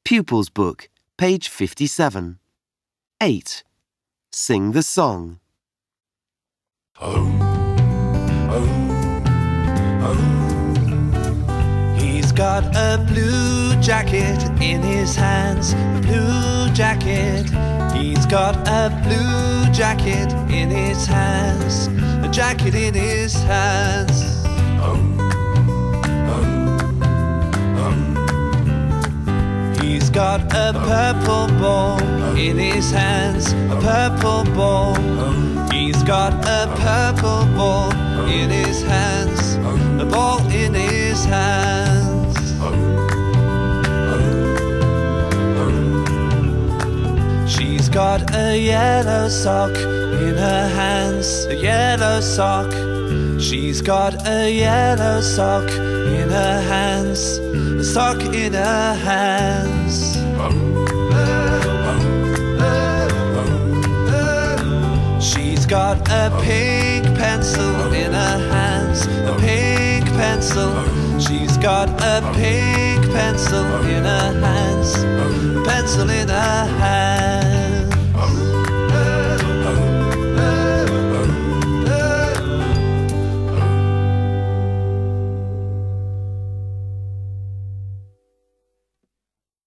Pupils Book, page 57. 8. Sing the song. Oh, oh, oh. He's got a blue jacket in his hands, a blue jacket. He's got a blue jacket in his hands, a jacket in his hands. Oh, oh, oh. He's got a purple ball in his hands, a purple ball. He's got a purple ball in his hands, a ball in his hands. She's got a yellow sock in her hands, a yellow sock. She's got a yellow sock in her hands, a sock in her hands. She's got a pink pencil in her hands, a pink pencil. She's got a pink pencil in her hands, a pencil in her hands.